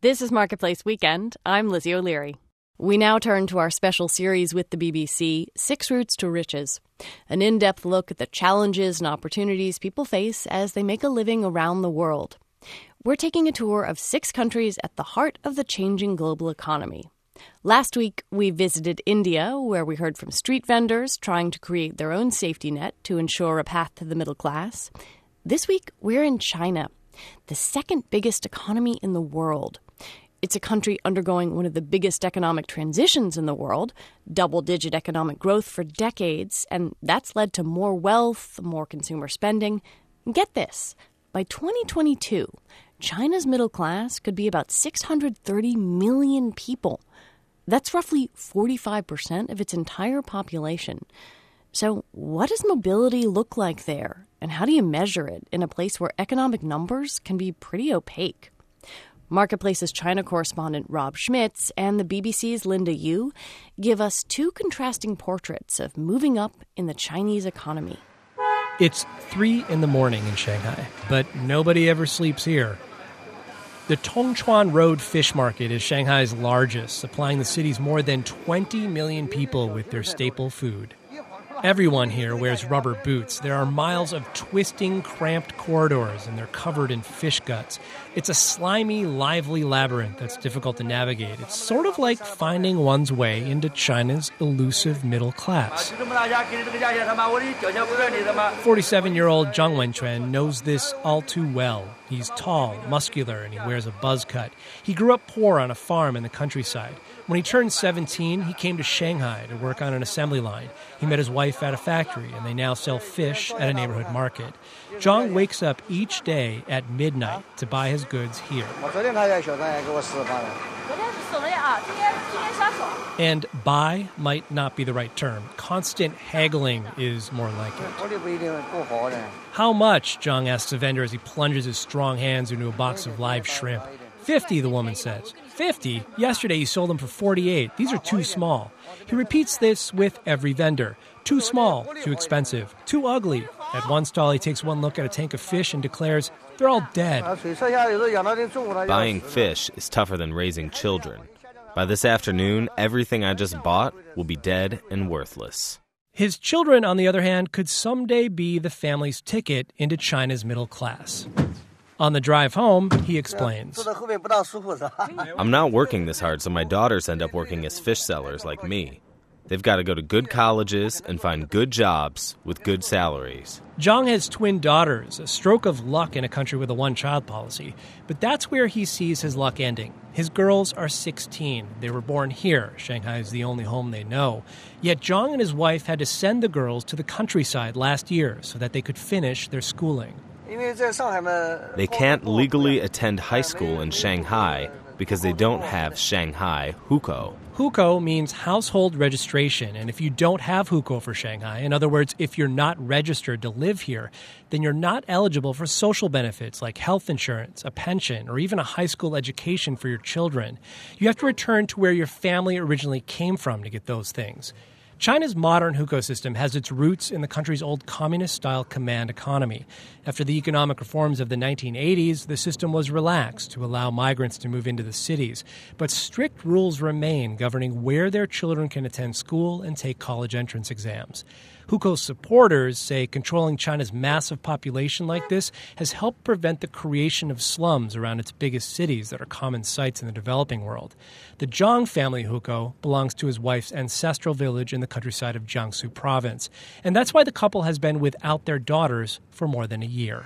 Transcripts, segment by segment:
This is Marketplace Weekend. I'm Lizzie O'Leary. We now turn to our special series with the BBC, Six Routes to Riches, an in-depth look at the challenges and opportunities people face as they make a living around the world. We're taking a tour of 6 countries at the heart of the changing global economy. Last week, we visited India, where we heard from street vendors trying to create their own safety net to ensure a path to the middle class. This week, we're in China, the second biggest economy in the world. It's a country undergoing one of the biggest economic transitions in the world, double-digit economic growth for decades, and that's led to more wealth, more consumer spending. Get this, by 2022, China's middle class could be about 630 million people. That's roughly 45% of its entire population. So what does mobility look like there, and how do you measure it in a place where economic numbers can be pretty opaque? Marketplace's China correspondent Rob Schmitz and the BBC's Linda Yu give us 2 contrasting portraits of moving up in the Chinese economy. It's 3 in the morning in Shanghai, but nobody ever sleeps here. The Tongchuan Road Fish Market is Shanghai's largest, supplying the city's more than 20 million people with their staple food. Everyone here wears rubber boots. There are miles of twisting, cramped corridors, and they're covered in fish guts. It's a slimy, lively labyrinth that's difficult to navigate. It's sort of like finding one's way into China's elusive middle class. 47-year-old Zhang Wenquan knows this all too well. He's tall, muscular, and he wears a buzz cut. He grew up poor on a farm in the countryside. When he turned 17, he came to Shanghai to work on an assembly line. He met his wife at a factory, and they now sell fish at a neighborhood market. Zhang wakes up each day at midnight to buy his goods here. And buy might not be the right term. Constant haggling is more like it. How much? Zhang asks a vendor as he plunges his strong hands into a box of live shrimp. 50, the woman says. 50? Yesterday you sold them for 48. These are too small. He repeats this with every vendor. Too small, too expensive, too ugly. At one stall, he takes one look at a tank of fish and declares, they're all dead. Buying fish is tougher than raising children. By this afternoon, everything I just bought will be dead and worthless. His children, on the other hand, could someday be the family's ticket into China's middle class. On the drive home, he explains. I'm not working this hard, so my daughters end up working as fish sellers like me. They've got to go to good colleges and find good jobs with good salaries. Zhang has twin daughters, a stroke of luck in a country with a one-child policy. But that's where he sees his luck ending. His girls are 16. They were born here. Shanghai is the only home they know. Yet Zhang and his wife had to send the girls to the countryside last year so that they could finish their schooling. They can't legally attend high school in Shanghai because they don't have Shanghai hukou. Hukou means household registration, and if you don't have hukou for Shanghai, in other words, if you're not registered to live here, then you're not eligible for social benefits like health insurance, a pension, or even a high school education for your children. You have to return to where your family originally came from to get those things. China's modern hukou system has its roots in the country's old communist-style command economy. After the economic reforms of the 1980s, the system was relaxed to allow migrants to move into the cities. But strict rules remain governing where their children can attend school and take college entrance exams. Hukou supporters say controlling China's massive population like this has helped prevent the creation of slums around its biggest cities that are common sites in the developing world. The Zhang family hukou belongs to his wife's ancestral village in the countryside of Jiangsu province. And that's why the couple has been without their daughters for more than a year.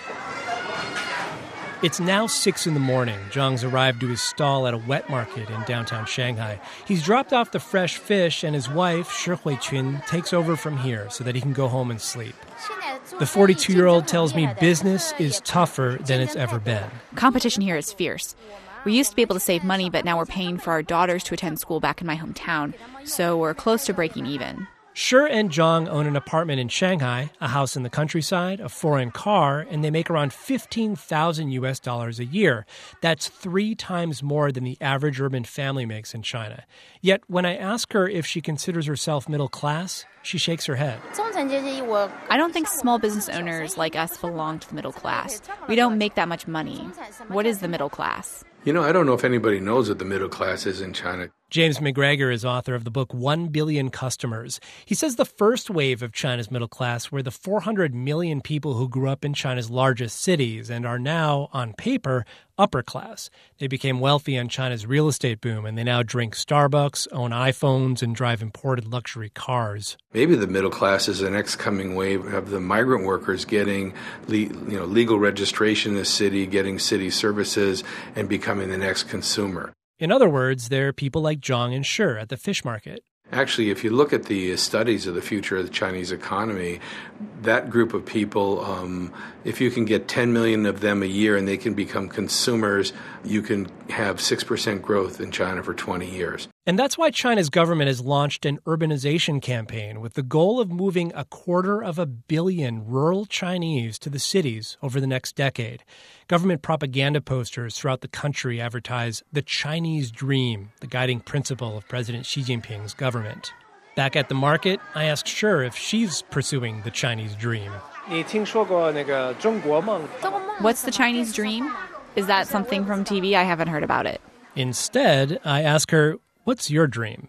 It's now 6 in the morning. Zhang's arrived to his stall at a wet market in downtown Shanghai. He's dropped off the fresh fish, and his wife, Shi Huiqun, takes over from here so that he can go home and sleep. The 42-year-old tells me business is tougher than it's ever been. Competition here is fierce. We used to be able to save money, but now we're paying for our daughters to attend school back in my hometown, so we're close to breaking even. Shi and Zhang own an apartment in Shanghai, a house in the countryside, a foreign car, and they make around $15,000 a year. That's 3 times more than the average urban family makes in China. Yet when I ask her if she considers herself middle class, she shakes her head. I don't think small business owners like us belong to the middle class. We don't make that much money. What is the middle class? I don't know if anybody knows what the middle class is in China. James McGregor is author of the book 1 Billion Customers. He says the first wave of China's middle class were the 400 million people who grew up in China's largest cities and are now, on paper, upper class. They became wealthy on China's real estate boom, and they now drink Starbucks, own iPhones, and drive imported luxury cars. Maybe the middle class is the next coming wave of the migrant workers getting legal registration in the city, getting city services, and becoming the next consumer. In other words, there are people like Zhang and Shi at the fish market. Actually, if you look at the studies of the future of the Chinese economy, that group of people, if you can get 10 million of them a year and they can become consumers, you can have 6% growth in China for 20 years. And that's why China's government has launched an urbanization campaign with the goal of moving 250 million rural Chinese to the cities over the next decade. Government propaganda posters throughout the country advertise the Chinese dream, the guiding principle of President Xi Jinping's government. Back at the market, I asked Shi if she's pursuing the Chinese dream. What's the Chinese dream? Is that something from TV? I haven't heard about it. Instead, I ask her, what's your dream?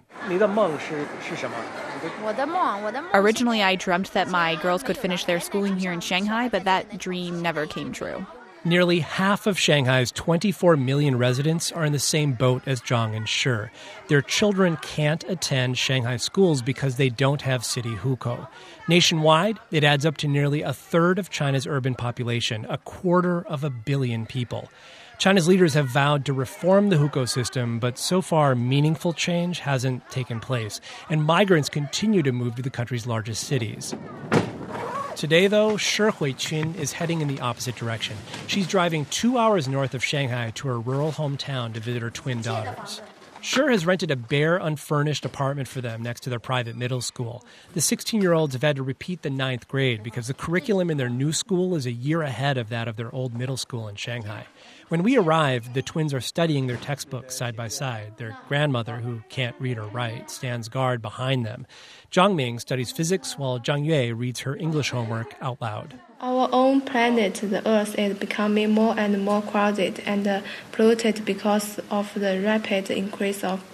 Originally, I dreamt that my girls could finish their schooling here in Shanghai, but that dream never came true. Nearly half of Shanghai's 24 million residents are in the same boat as Zhang and Shi. Their children can't attend Shanghai schools because they don't have city hukou. Nationwide, it adds up to nearly a third of China's urban population, 250 million people. China's leaders have vowed to reform the hukou system, but so far meaningful change hasn't taken place, and migrants continue to move to the country's largest cities. Today, though, Shi Huiqun is heading in the opposite direction. She's driving 2 hours north of Shanghai to her rural hometown to visit her twin daughters. Shi has rented a bare, unfurnished apartment for them next to their private middle school. The 16-year-olds have had to repeat the 9th grade because the curriculum in their new school is a year ahead of that of their old middle school in Shanghai. When we arrived, the twins are studying their textbooks side by side. Their grandmother, who can't read or write, stands guard behind them. Zhang Ming studies physics while Zhang Yue reads her English homework out loud. Our own planet, the Earth, is becoming more and more crowded and polluted because of the rapid increase of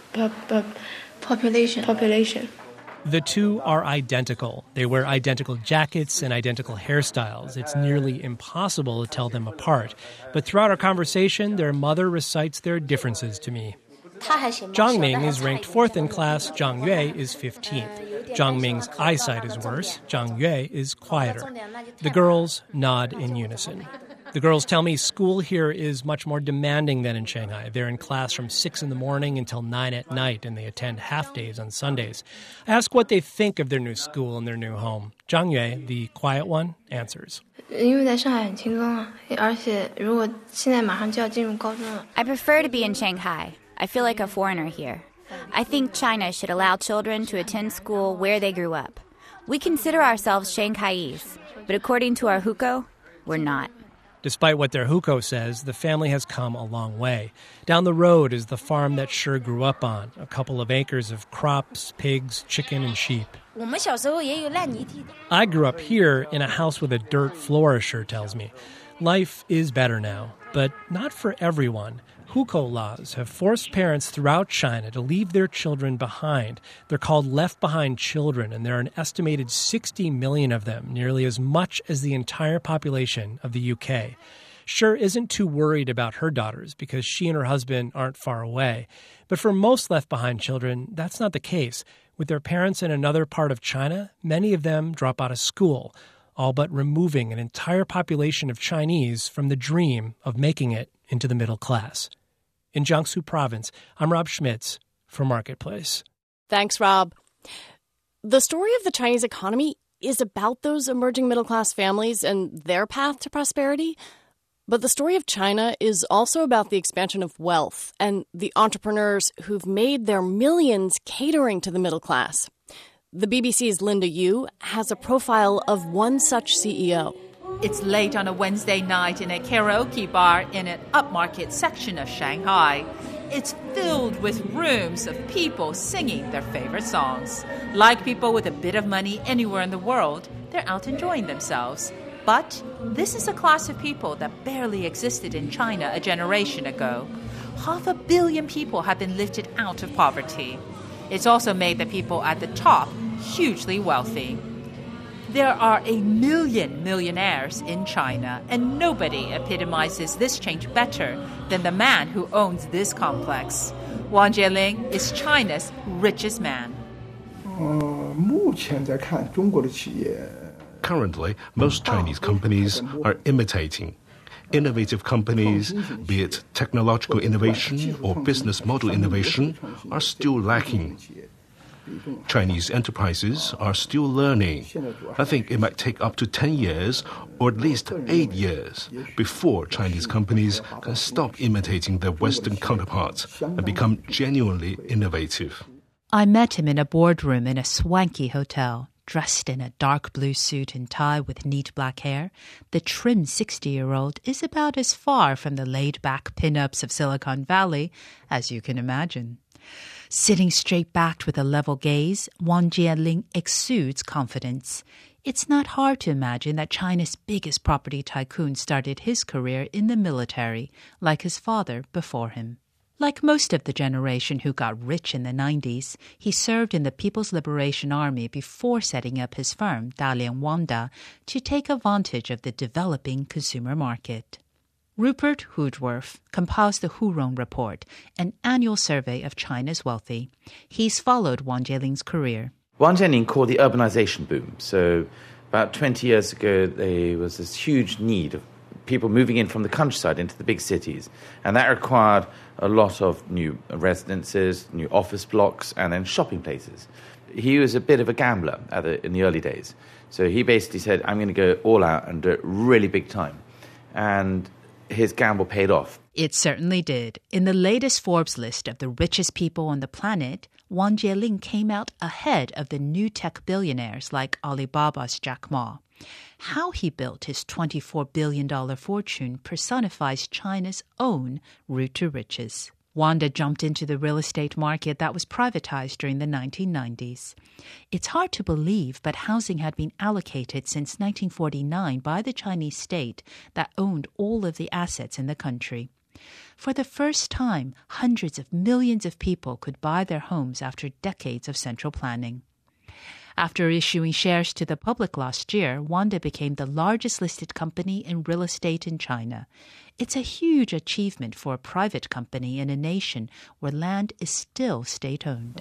population. The two are identical. They wear identical jackets and identical hairstyles. It's nearly impossible to tell them apart. But throughout our conversation, their mother recites their differences to me. Zhang Ming is ranked 4th in class. Zhang Yue is 15th. Zhang Ming's eyesight is worse. Zhang Yue is quieter. The girls nod in unison. The girls tell me school here is much more demanding than in Shanghai. They're in class from 6 in the morning until 9 at night, and they attend half-days on Sundays. I ask what they think of their new school and their new home. Zhang Yue, the quiet one, answers. I prefer to be in Shanghai. I feel like a foreigner here. I think China should allow children to attend school where they grew up. We consider ourselves Shanghaiese, but according to our hukou, we're not. Despite what their hukou says, the family has come a long way. Down the road is the farm that Shi grew up on, a couple of acres of crops, pigs, chicken, and sheep. I grew up here in a house with a dirt floor, Shi tells me. Life is better now, but not for everyone. Hukou laws have forced parents throughout China to leave their children behind. They're called left-behind children, and there are an estimated 60 million of them, nearly as much as the entire population of the UK. Shi isn't too worried about her daughters because she and her husband aren't far away. But for most left-behind children, that's not the case. With their parents in another part of China, many of them drop out of school, all but removing an entire population of Chinese from the dream of making it into the middle class. In Jiangsu Province, I'm Rob Schmitz for Marketplace. Thanks, Rob. The story of the Chinese economy is about those emerging middle-class families and their path to prosperity. But the story of China is also about the expansion of wealth and the entrepreneurs who've made their millions catering to the middle class. The BBC's Linda Yu has a profile of one such CEO. It's late on a Wednesday night in a karaoke bar in an upmarket section of Shanghai. It's filled with rooms of people singing their favorite songs. Like people with a bit of money anywhere in the world, they're out enjoying themselves. But this is a class of people that barely existed in China a generation ago. 500 million people have been lifted out of poverty. It's also made the people at the top hugely wealthy. There are 1 million millionaires in China, and nobody epitomizes this change better than the man who owns this complex. Wang Jieling is China's richest man. Currently, most Chinese companies are imitating. Innovative companies, be it technological innovation or business model innovation, are still lacking. Chinese enterprises are still learning. I think it might take up to 10 years or at least 8 years before Chinese companies can stop imitating their Western counterparts and become genuinely innovative. I met him in a boardroom in a swanky hotel. Dressed in a dark blue suit and tie with neat black hair, the trim 60-year-old is about as far from the laid-back pin-ups of Silicon Valley as you can imagine. Sitting straight-backed with a level gaze, Wang Jieling exudes confidence. It's not hard to imagine that China's biggest property tycoon started his career in the military, like his father before him. Like most of the generation who got rich in the 90s, he served in the People's Liberation Army before setting up his firm, Dalian Wanda, to take advantage of the developing consumer market. Rupert Hoodworth compiled the Hurong Report, an annual survey of China's wealthy. He's followed Wang Jieling's career. Wang Jieling called the urbanization boom. So about 20 years ago, there was this huge need of people moving in from the countryside into the big cities. And that required a lot of new residences, new office blocks, and then shopping places. He was a bit of a gambler in the early days. So he basically said, I'm going to go all out and do it really big time. And his gamble paid off. It certainly did. In the latest Forbes list of the richest people on the planet, Wang Jieling came out ahead of the new tech billionaires like Alibaba's Jack Ma. How he built his $24 billion fortune personifies China's own route to riches. Wanda jumped into the real estate market that was privatized during the 1990s. It's hard to believe, but housing had been allocated since 1949 by the Chinese state that owned all of the assets in the country. For the first time, hundreds of millions of people could buy their homes after decades of central planning. After issuing shares to the public last year, Wanda became the largest listed company in real estate in China. It's a huge achievement for a private company in a nation where land is still state-owned.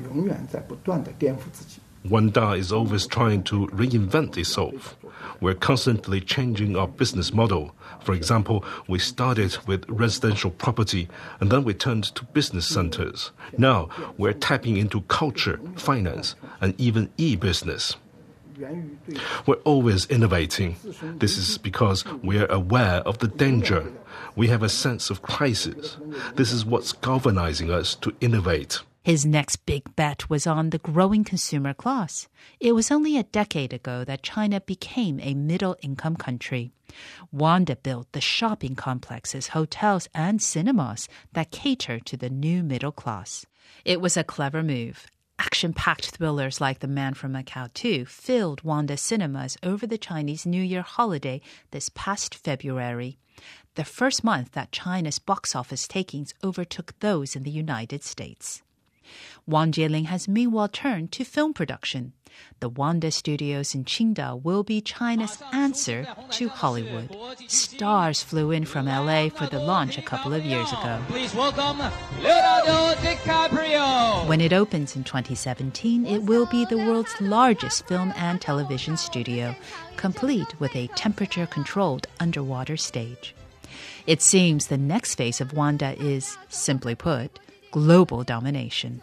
Wanda is always trying to reinvent itself. We're constantly changing our business model. For example, we started with residential property and then we turned to business centers. Now we're tapping into culture, finance, and even e-business. We're always innovating. This is because we're aware of the danger. We have a sense of crisis. This is what's galvanizing us to innovate. His next big bet was on the growing consumer class. It was only a decade ago that China became a middle-income country. Wanda built the shopping complexes, hotels, and cinemas that cater to the new middle class. It was a clever move. Action-packed thrillers like The Man from Macau 2 filled Wanda cinemas over the Chinese New Year holiday this past February, the first month that China's box office takings overtook those in the United States. Wang Jieling has meanwhile turned to film production. The Wanda Studios in Qingdao will be China's answer to Hollywood. Stars flew in from LA for the launch a couple of years ago. Please welcome Leonardo DiCaprio. When it opens in 2017, it will be the world's largest film and television studio, complete with a temperature-controlled underwater stage. It seems the next phase of Wanda is, simply put, global domination.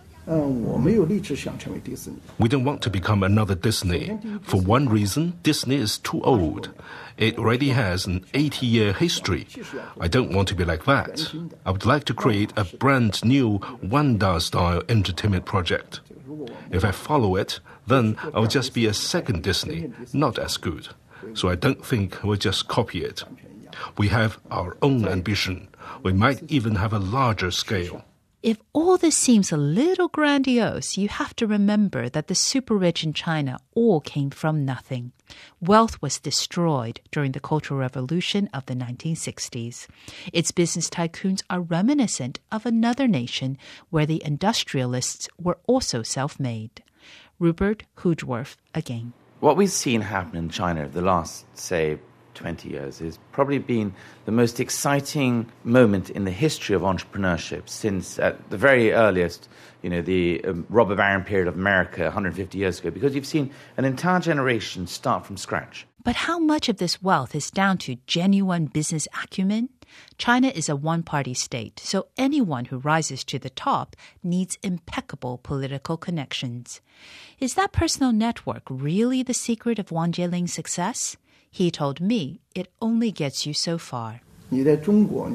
We don't want to become another Disney. For one reason, Disney is too old. It already has an 80-year history. I don't want to be like that. I would like to create a brand new Wanda-style entertainment project. If I follow it, then I'll just be a second Disney, not as good. So I don't think we'll just copy it. We have our own ambition. We might even have a larger scale. If all this seems a little grandiose, you have to remember that the super rich in China all came from nothing. Wealth was destroyed during the Cultural Revolution of the 1960s. Its business tycoons are reminiscent of another nation where the industrialists were also self-made. Rupert Hoogdorf again. What we've seen happen in China the last, say, 20 years has probably been the most exciting moment in the history of entrepreneurship since at the very earliest, the robber baron period of America 150 years ago, because you've seen an entire generation start from scratch. But how much of this wealth is down to genuine business acumen? China is a one-party state, so anyone who rises to the top needs impeccable political connections. Is that personal network really the secret of Wang Jieling's success? He told me it only gets you so far. If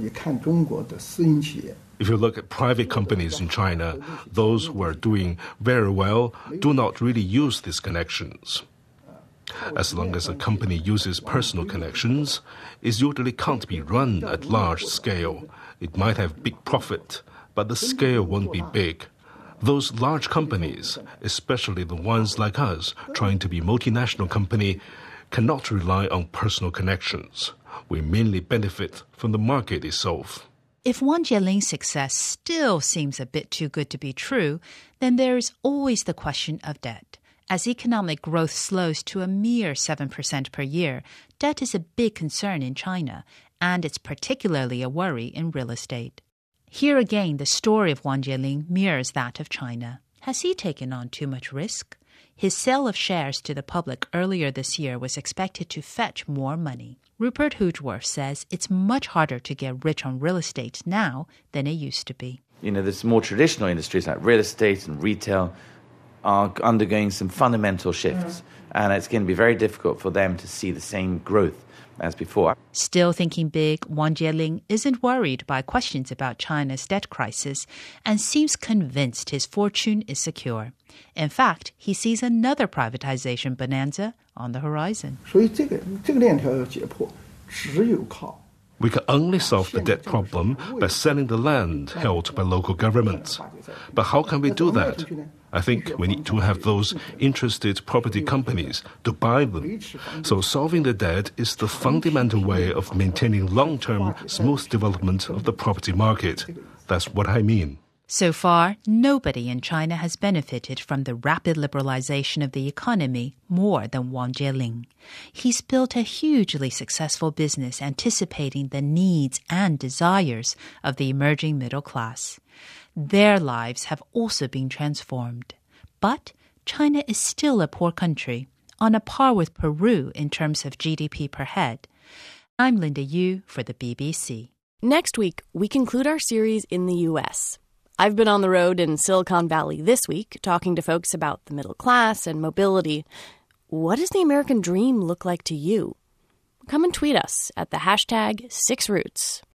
you look at private companies in China, those who are doing very well do not really use these connections. As long as a company uses personal connections, it usually can't be run at large scale. It might have big profit, but the scale won't be big. Those large companies, especially the ones like us, trying to be multinational company, cannot rely on personal connections. We mainly benefit from the market itself. If Wang Jieling's success still seems a bit too good to be true, then there is always the question of debt. As economic growth slows to a mere 7% per year, debt is a big concern in China, and it's particularly a worry in real estate. Here again, the story of Wang Jieling mirrors that of China. Has he taken on too much risk? His sale of shares to the public earlier this year was expected to fetch more money. Rupert Hoogdorf says it's much harder to get rich on real estate now than it used to be. There's more traditional industries like real estate and retail are undergoing some fundamental shifts, and it's going to be very difficult for them to see the same growth as before. Still thinking big, Wang Jieling isn't worried by questions about China's debt crisis and seems convinced his fortune is secure. In fact, he sees another privatization bonanza on the horizon. We can only solve the debt problem by selling the land held by local governments. But how can we do that? I think we need to have those interested property companies to buy them. So solving the debt is the fundamental way of maintaining long-term smooth development of the property market. That's what I mean. So far, nobody in China has benefited from the rapid liberalization of the economy more than Wang Jieling. He's built a hugely successful business anticipating the needs and desires of the emerging middle class. Their lives have also been transformed. But China is still a poor country, on a par with Peru in terms of GDP per head. I'm Linda Yu for the BBC. Next week, we conclude our series in the U.S. I've been on the road in Silicon Valley this week talking to folks about the middle class and mobility. What does the American dream look like to you? Come and tweet us at the hashtag 6Roots.